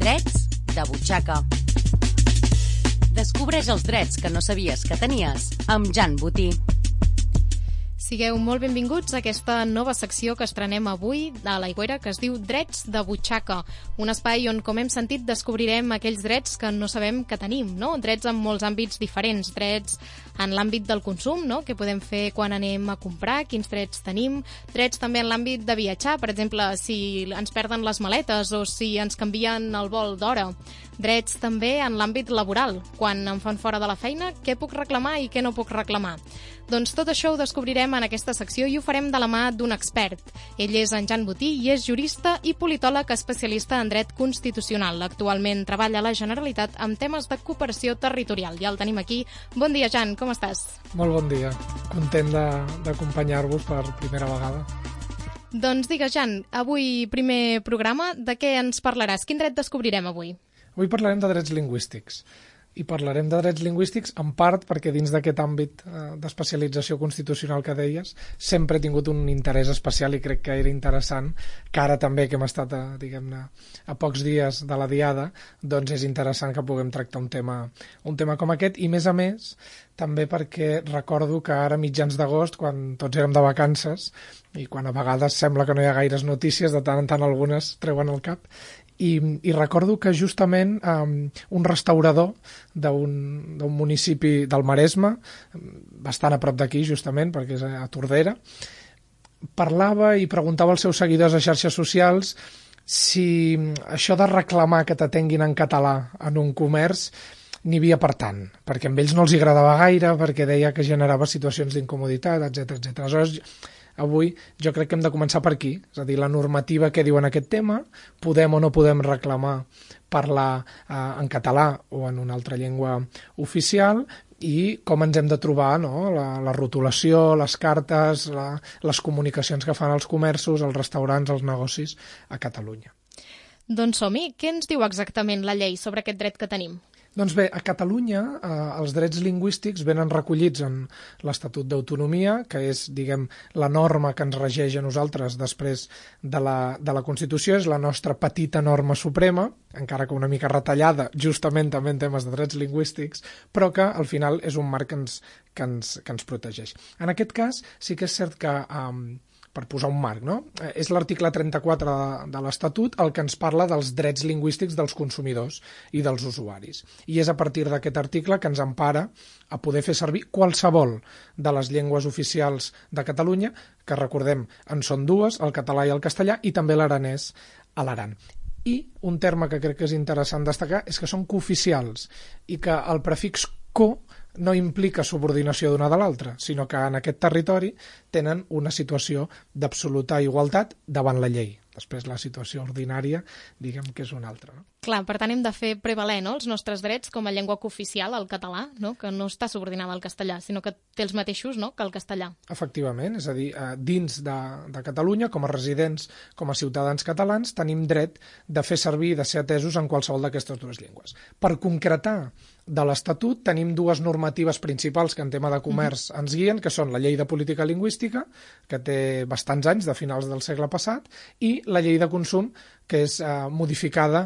Drets de butxaca. Descobreix els drets que no sabies que tenies amb Jan Botí. Sigueu molt benvinguts a aquesta nova secció que estrenem avui a l'Aigüera, que es diu Drets de butxaca. Un espai on, com hem sentit, descobrirem aquells drets que no sabem que tenim, no? Drets en molts àmbits diferents, drets en l'àmbit del consum, no? Què podem fer quan anem a comprar, quins drets tenim, drets també en l'àmbit de viatjar, per exemple, si ens perden les maletes o si ens canvien el vol d'hora. Drets també en l'àmbit laboral, quan em fan fora de la feina, què puc reclamar i què no puc reclamar. Doncs tot això ho descobrirem en aquesta secció i ho farem de la mà d'un expert. Ell és en Jan Botí i és jurista i politòleg especialista en dret constitucional. Actualment treballa a la Generalitat amb temes de cooperació territorial. Ja el tenim aquí. Bon dia, Jan, com estàs? Molt bon dia. Content d'acompanyar-vos per primera vegada. Doncs digues, Jan, avui primer programa, de què ens parlaràs? Quin dret descobrirem avui? Avui parlarem de drets lingüístics. I parlarem de drets lingüístics en part perquè dins d'aquest àmbit d'especialització constitucional que deies sempre he tingut un interès especial i crec que era interessant que ara també que hem estat a pocs dies de la diada, doncs és interessant que puguem tractar un tema com aquest i més a més també perquè recordo que ara mitjans d'agost quan tots érem de vacances i quan a vegades sembla que no hi ha gaires notícies, de tant en tant algunes treuen el cap i recordo que justament un restaurador d'un municipi del Maresme, bastant a prop d'aquí justament, perquè és a Tordera, parlava i preguntava als seus seguidors a xarxes socials si això de reclamar que t'atenguin en català en un comerç n'hi havia per tant, perquè a ells no els agradava gaire, perquè deia que generava situacions d'incomoditat, etc. Aleshores, avui jo crec que hem de començar per aquí, és a dir, la normativa que diu en aquest tema, podem o no podem reclamar parlar en català o en una altra llengua oficial i com ens hem de trobar la rotulació, les cartes, les comunicacions que fan els comerços, els restaurants, els negocis a Catalunya. Doncs som-hi. Què ens diu exactament la llei sobre aquest dret que tenim? Doncs bé, a Catalunya els drets lingüístics venen recollits en l'Estatut d'Autonomia, que és, diguem, la norma que ens regeix a nosaltres després de la Constitució, és la nostra petita norma suprema, encara que una mica retallada, justament també en temes de drets lingüístics, però que al final és un marc que ens protegeix. En aquest cas sí que és cert que per posar un marc, no? És l'article 34 de l'Estatut el que ens parla dels drets lingüístics dels consumidors i dels usuaris. I és a partir d'aquest article que ens empara a poder fer servir qualsevol de les llengües oficials de Catalunya, que recordem, en són dues, el català i el castellà, i també l'aranès a l'Aran. I un terme que crec que és interessant destacar és que són cooficials i que el prefix co no implica subordinació d'una de l'altra, sinó que en aquest territori tenen una situació d'absoluta igualtat davant la llei. Després la situació ordinària, diguem que és una altra. No? Clar, per tant hem de fer prevaler els nostres drets com a llengua cooficial, el català, que no està subordinada al castellà, sinó que té els mateixos que el castellà. Efectivament, és a dir, dins de Catalunya, com a residents, com a ciutadans catalans, tenim dret de fer servir i de ser atesos en qualsevol d'aquestes dues llengües. Per concretar de l'Estatut tenim dues normatives principals que en tema de comerç ens guien, que són la Llei de Política Lingüística, que té bastants anys, de finals del segle passat, i la Llei de Consum, que és modificada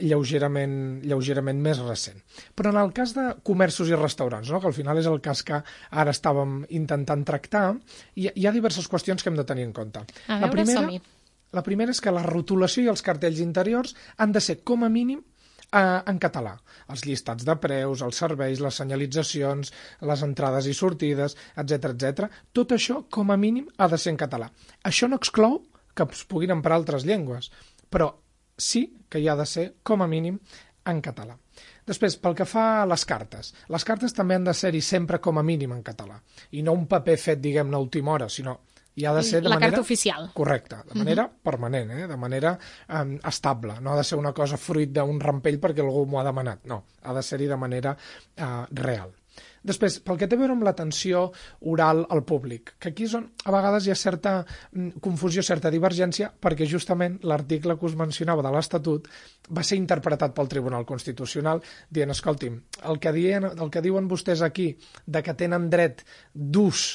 lleugerament més recent. Però en el cas de comerços i restaurants, que al final és el cas que ara estàvem intentant tractar, hi ha diverses qüestions que hem de tenir en compte. A veure, som-hi. La primera és que la rotulació i els cartells interiors han de ser, com a mínim, en català. Els llistats de preus, els serveis, les senyalitzacions, les entrades i sortides, etc. Tot això, com a mínim, ha de ser en català. Això no exclou que es puguin emprar altres llengües, però sí que hi ha de ser, com a mínim, en català. Després, pel que fa a les cartes també han de ser-hi sempre com a mínim en català, i no un paper fet, diguem-ne, a última hora, sinó i ha de ser de la manera... carta oficial. Correcte, de manera permanent, de manera estable. No ha de ser una cosa fruit d'un rampell perquè algú m'ho ha demanat. No, ha de ser-hi de manera real. Després, pel que té a veure amb l'atenció oral al públic, que aquí és on a vegades hi ha certa confusió, certa divergència, perquè justament l'article que us mencionava de l'Estatut va ser interpretat pel Tribunal Constitucional dient, escolti'm, el que diuen vostès aquí de que tenen dret d'ús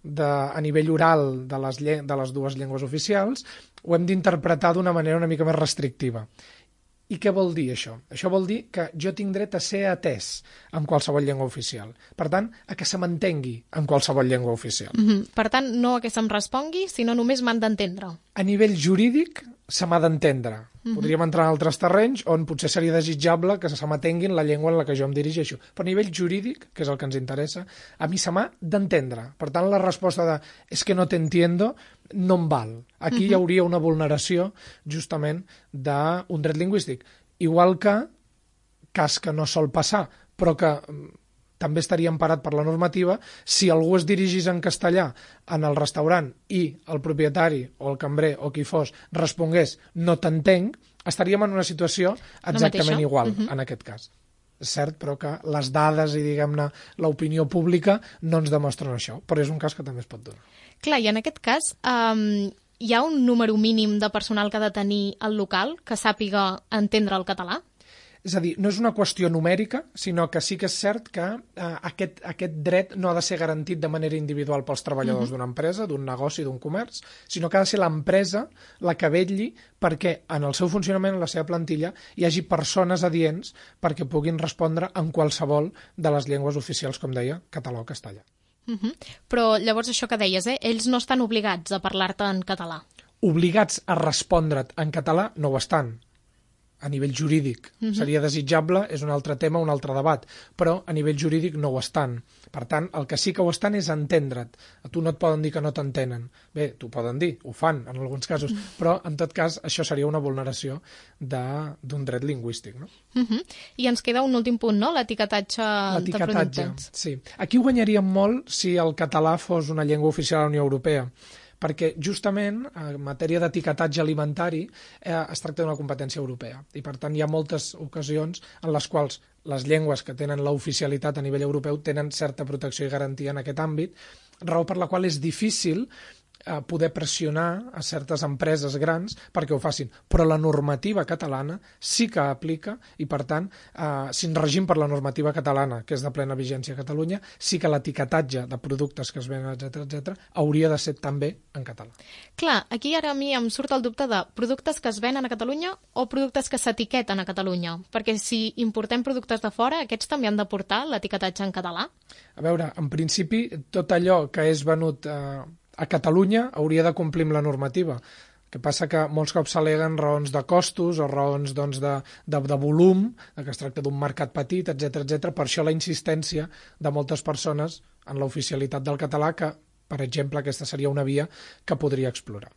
a nivell oral de les dues llengües oficials, ho hem d'interpretar d'una manera una mica més restrictiva. I què vol dir això? Això vol dir que jo tinc dret a ser atès en qualsevol llengua oficial. Per tant, a que se m'entengui en qualsevol llengua oficial. Per tant, no a que se'm respongui, sinó només m'han d'entendre. A nivell jurídic, se m'ha d'entendre. Podríem entrar en altres terrenys on potser seria desitjable que se m'atenguin la llengua en la que jo em dirigeixo. Però a nivell jurídic, que és el que ens interessa, a mi se m'ha d'entendre. Per tant, la resposta de «és que no t'entiendo» no em val. Aquí hi hauria una vulneració, justament, d'un dret lingüístic. Igual que, cas que no sol passar, però que també estaria emparat per la normativa, si algú es dirigís en castellà en el restaurant i el propietari o el cambrer o qui fos respongués «no t'entenc», estaríem en una situació exactament igual, en aquest cas. És cert, però que les dades i, diguem-ne, l'opinió pública no ens demostren això, però és un cas que també es pot donar. Clar, i en aquest cas hi ha un número mínim de personal que ha de tenir el local que sàpiga entendre el català? És a dir, no és una qüestió numèrica, sinó que sí que és cert que aquest dret no ha de ser garantit de manera individual pels treballadors d'una empresa, d'un negoci, d'un comerç, sinó que ha de ser l'empresa la que vetlli perquè en el seu funcionament, en la seva plantilla, hi hagi persones adients perquè puguin respondre en qualsevol de les llengües oficials, com deia, català o castellà. Però llavors això que deies, ells no estan obligats a parlar-te en català. Obligats a respondre't en català no ho estan. A nivell jurídic seria desitjable, és un altre tema, un altre debat, però a nivell jurídic no ho estan. Per tant, el que sí que ho estan és entendre't. A tu no et poden dir que no t'entenen. Bé, t'ho poden dir, ho fan en alguns casos, però en tot cas això seria una vulneració d'un dret lingüístic. No? I ens queda un últim punt, no? L'etiquetatge de productes. Sí. Aquí guanyaríem molt si el català fos una llengua oficial a la Unió Europea, perquè justament en matèria d'etiquetatge alimentari es tracta d'una competència europea i per tant hi ha moltes ocasions en les quals les llengües que tenen l'oficialitat a nivell europeu tenen certa protecció i garantia en aquest àmbit, raó per la qual és difícil poder pressionar a certes empreses grans perquè ho facin. Però la normativa catalana sí que aplica i, per tant, si ens regim per la normativa catalana, que és de plena vigència a Catalunya, sí que l'etiquetatge de productes que es venen, etc hauria de ser també en català. Clar, aquí ara a mi em surt el dubte de productes que es venen a Catalunya o productes que s'etiqueten a Catalunya, perquè si importem productes de fora, aquests també han de portar l'etiquetatge en català? A veure, en principi, tot allò que és venut a Catalunya hauria de complir amb la normativa. El que passa que molts cops s'al·leguen raons de costos o raons de volum, que es tracta d'un mercat petit, etc. Per això la insistència de moltes persones en l'oficialitat del català, que, per exemple, aquesta seria una via que podria explorar.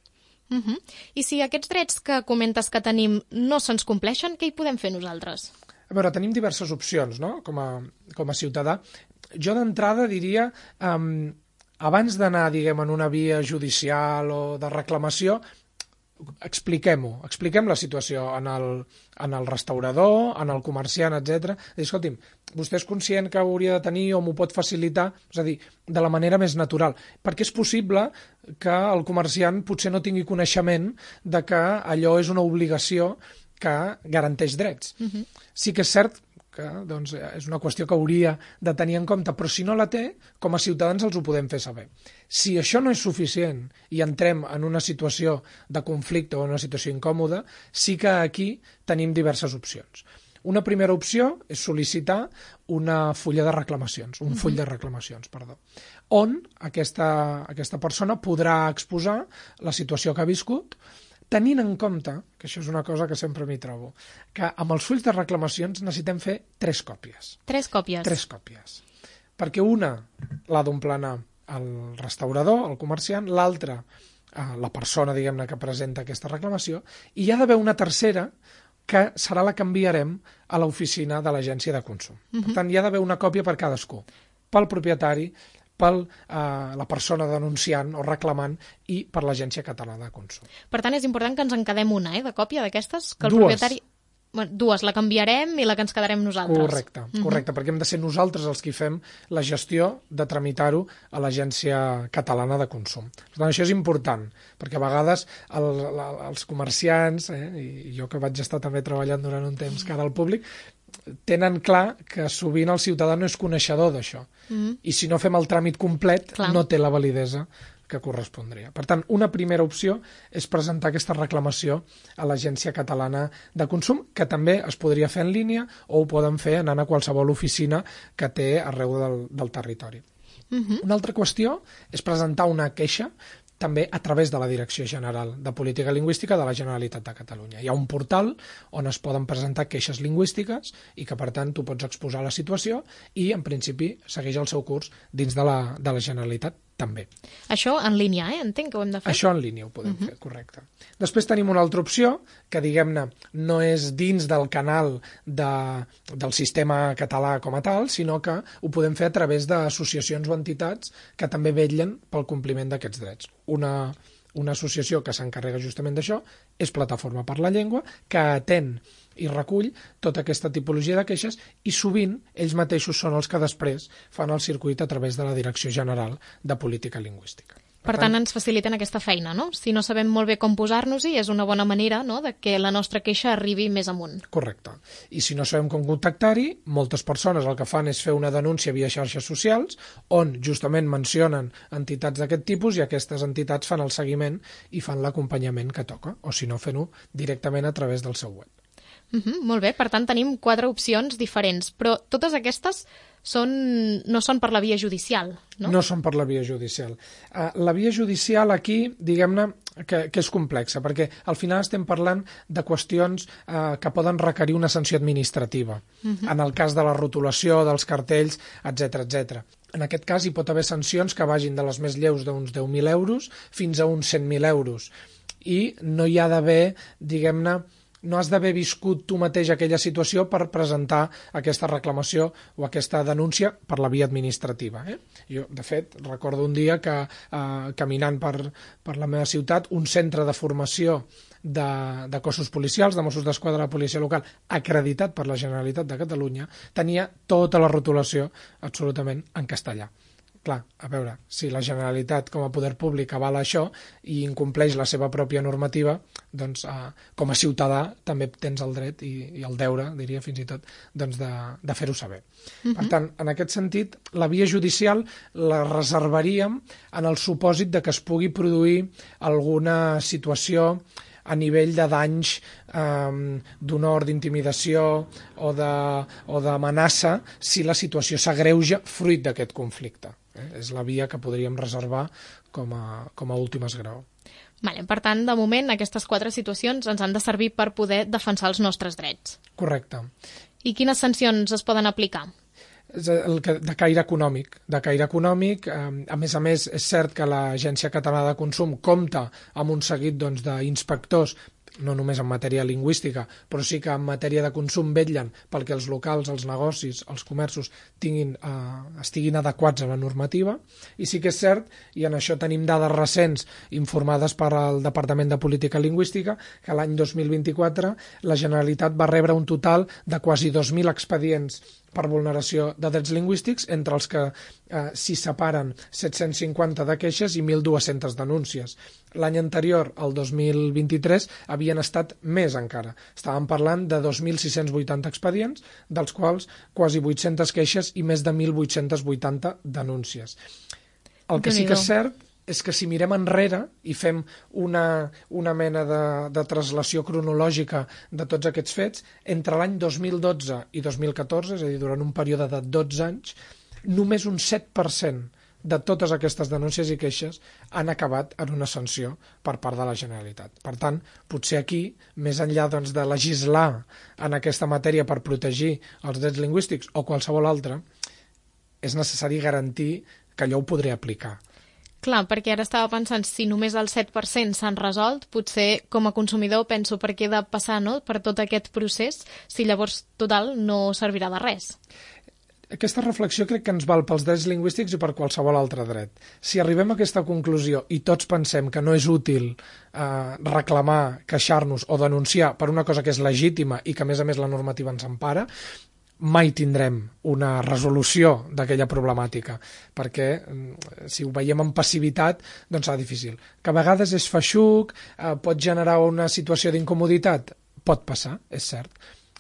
I si aquests drets que comentes que tenim no se'ns compleixen, què hi podem fer nosaltres? A veure, tenim diverses opcions, no?, com a ciutadà. Jo d'entrada diria... abans d'anar, diguem, en una via judicial o de reclamació, expliquem-ho, expliquem la situació en el restaurador, en el comerciant, etc. Escolti'm, vostè és conscient que hauria de tenir o m'ho pot facilitar, és a dir, de la manera més natural, perquè és possible que el comerciant potser no tingui coneixement de que allò és una obligació que garanteix drets. Sí que és cert que doncs, és una qüestió que hauria de tenir en compte, però si no la té, com a ciutadans els ho podem fer saber. Si això no és suficient i entrem en una situació de conflicte o una situació incòmoda, sí que aquí tenim diverses opcions. Una primera opció és sol·licitar una fulla de reclamacions, un full de reclamacions, perdó, on aquesta persona podrà exposar la situació que ha viscut, tenint en compte, que això és una cosa que sempre m'hi trobo, que amb els fulls de reclamacions necessitem fer 3 còpies. 3 còpies? 3 còpies. Perquè una l'ha d'omplenar el restaurador, el comerciant, l'altra la persona, diguem-ne, que presenta aquesta reclamació, i hi ha d'haver una tercera que serà la que enviarem a l'oficina de l'Agència de Consum. Per tant, hi ha d'haver una còpia per cadascú, pel propietari, per la persona denunciant o reclamant i per l'Agència Catalana de Consum. Per tant, és important que ens en quedem una, de còpia d'aquestes? Que el 2. propietari... Bueno, 2, la canviarem i la que ens quedarem nosaltres. Correcte, perquè hem de ser nosaltres els qui fem la gestió de tramitar-ho a l'Agència Catalana de Consum. Per tant, això és important, perquè a vegades els comerciants, i jo que vaig estar també treballant durant un temps cara al públic, tenen clar que sovint el ciutadà no és coneixedor d'això. I si no fem el tràmit complet, no té la validesa que correspondria. Per tant, una primera opció és presentar aquesta reclamació a l'Agència Catalana de Consum, que també es podria fer en línia o ho poden fer anant a qualsevol oficina que té arreu del territori. Una altra qüestió és presentar una queixa també a través de la Direcció General de Política Lingüística de la Generalitat de Catalunya. Hi ha un portal on es poden presentar queixes lingüístiques i que, per tant, tu pots exposar la situació i, en principi, segueix el seu curs dins de la Generalitat també. Això en línia, entenc que ho hem de fer? Això en línia ho podem fer, correcte. Després tenim una altra opció, que diguem-ne no és dins del canal del sistema català com a tal, sinó que ho podem fer a través d'associacions o entitats que també vetllen pel compliment d'aquests drets. Una associació que s'encarrega justament d'això és Plataforma per la Llengua, que atén i recull tota aquesta tipologia de queixes i sovint ells mateixos són els que després fan el circuit a través de la Direcció General de Política Lingüística. Per tant, ens faciliten aquesta feina, no? Si no sabem molt bé com posar-nos-hi, és una bona manera, no?, de que la nostra queixa arribi més amunt. Correcte. I si no sabem com contactar-hi, moltes persones el que fan és fer una denúncia via xarxes socials, on justament mencionen entitats d'aquest tipus i aquestes entitats fan el seguiment i fan l'acompanyament que toca, o si no, fent-ho directament a través del seu web. Molt bé, per tant tenim 4 opcions diferents, però totes aquestes no són per la via judicial, no? No són per la via judicial. La via judicial aquí, diguem-ne, que és complexa, perquè al final estem parlant de qüestions que poden requerir una sanció administrativa, en el cas de la rotulació, dels cartells, etc. En aquest cas hi pot haver sancions que vagin de les més lleus d'uns 10.000 euros fins a uns 100.000 euros. I no hi ha d'haver, diguem-ne, no has d'haver viscut tu mateix aquella situació per presentar aquesta reclamació o aquesta denúncia per la via administrativa. Jo, de fet, recordo un dia que caminant per la meva ciutat, un centre de formació de cossos policials, de Mossos d'Esquadra de la policia local, acreditat per la Generalitat de Catalunya, tenia tota la rotulació absolutament en castellà. Clar, a veure, si la Generalitat com a poder públic avala això i incompleix la seva pròpia normativa, doncs com a ciutadà també tens el dret i el deure, diria fins i tot, doncs de fer-ho saber. Per tant, en aquest sentit, la via judicial la reservaríem en el supòsit de que es pugui produir alguna situació a nivell de danys d'honor, d'intimidació o d'amenaça si la situació s'agreuja fruit d'aquest conflicte. És la via que podríem reservar com a últim esgrau. Per tant, de moment, aquestes 4 situacions ens han de servir per poder defensar els nostres drets. Correcte. I quines sancions es poden aplicar? De caire econòmic. A més, és cert que l'Agència Catalana de Consum compta amb un seguit d'inspectors, no només en matèria lingüística, però sí que en matèria de consum vetllen perquè els locals, els negocis, els comerços estiguin adequats a la normativa. I sí que és cert, i en això tenim dades recents informades per al Departament de Política Lingüística, que l'any 2024 la Generalitat va rebre un total de quasi 2.000 expedients per vulneració de drets lingüístics, entre els que s'hi separen 750 de queixes i 1.200 denúncies. L'any anterior, el 2023, havien estat més encara. Estàvem parlant de 2.680 expedients, dels quals quasi 800 queixes i més de 1.880 denúncias. El que sí que és cert és que si mirem enrere i fem una mena de translació cronològica de tots aquests fets, entre l'any 2012 i 2014, és a dir, durant un període de 12 anys, només un 7% de totes aquestes denúncies i queixes han acabat en una sanció per part de la Generalitat. Per tant, potser aquí, més enllà de legislar en aquesta matèria per protegir els drets lingüístics o qualsevol altre, és necessari garantir que allò ho podré aplicar. Clar, perquè ara estava pensant, si només el 7% s'han resolt, potser com a consumidor penso per què he de passar per tot aquest procés, si llavors total no servirà de res. Aquesta reflexió crec que ens val pels drets lingüístics i per qualsevol altre dret. Si arribem a aquesta conclusió i tots pensem que no és útil reclamar, queixar-nos o denunciar per una cosa que és legítima i que a més la normativa ens empara, mai tindrem una resolució d'aquella problemàtica, perquè si ho veiem en passivitat, doncs serà difícil. Que a vegades és feixuc, pot generar una situació d'incomoditat, pot passar, és cert.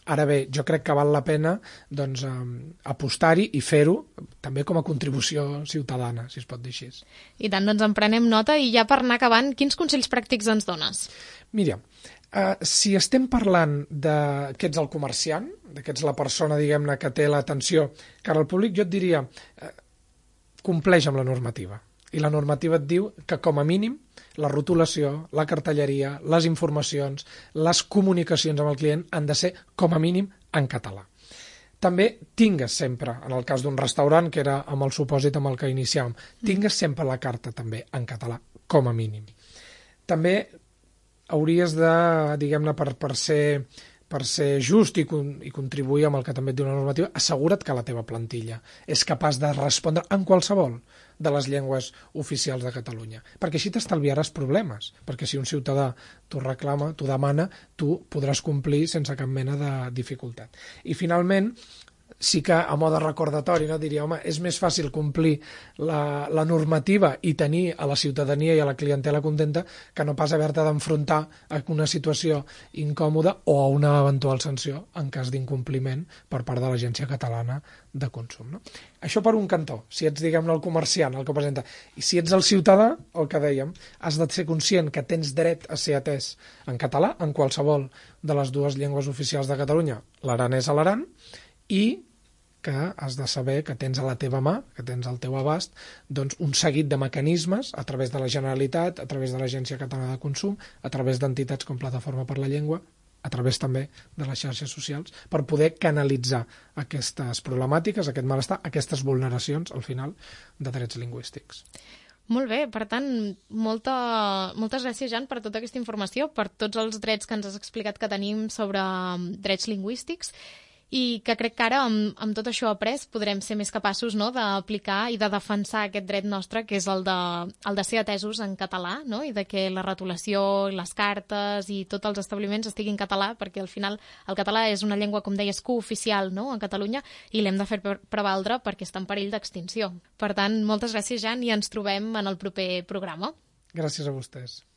Ara bé, jo crec que val la pena doncs, apostar-hi i fer-ho també com a contribució ciutadana, si es pot dir així. I tant, doncs en prenem nota i ja per anar acabant, quins consells pràctics ens dones? Mira, si estem parlant que ets el comerciant, que ets la persona, diguem-ne, que té l'atenció cara al públic, jo et diria, compleix amb la normativa. I la normativa et diu que, com a mínim, la rotulació, la cartelleria, les informacions, les comunicacions amb el client han de ser, com a mínim, en català. També tingues sempre, en el cas d'un restaurant, que era amb el supòsit amb el que iniciàvem, tingues sempre la carta també en català, com a mínim. També hauries de, diguem-ne, per ser just i contribuir amb el que també et diu la normativa, assegura't que la teva plantilla és capaç de respondre en qualsevol de les llengües oficials de Catalunya. Perquè així t'estalviaràs problemes, perquè si un ciutadà t'ho reclama, t'ho demana, tu podràs complir sense cap mena de dificultat. I finalment, sí que a mode recordatori diria, home, és més fàcil complir la normativa i tenir a la ciutadania i a la clientela contenta que no pas haver-te d'enfrontar a una situació incòmoda o a una eventual sanció en cas d'incompliment per part de l'Agència Catalana de Consum. No? Això per un cantó, si ets, diguem-ne, el comerciant, el que presenta. I si ets el ciutadà, el que dèiem, has de ser conscient que tens dret a ser atès en català, en qualsevol de les dues llengües oficials de Catalunya, l'aranès a l'Aran, i que has de saber que tens a la teva mà, que tens al teu abast, doncs un seguit de mecanismes a través de la Generalitat, a través de l'Agència Catalana de Consum, a través d'entitats com Plataforma per la Llengua, a través també de les xarxes socials, per poder canalitzar aquestes problemàtiques, aquest malestar, aquestes vulneracions, al final, de drets lingüístics. Molt bé, per tant, moltes gràcies, Jan, per tota aquesta informació, per tots els drets que ens has explicat que tenim sobre drets lingüístics, i que crec que ara, amb tot això après, podrem ser més capaços, no?, d'aplicar i de defensar aquest dret nostre, que és el de ser atesos en català, no?, i de que la retolació, les cartes i tots els establiments estiguin en català, perquè al final el català és una llengua, com deies, cooficial, no?, a Catalunya, i l'hem de fer prevaldre perquè està en perill d'extinció. Per tant, moltes gràcies, Jan, i ens trobem en el proper programa. Gràcies a vostès.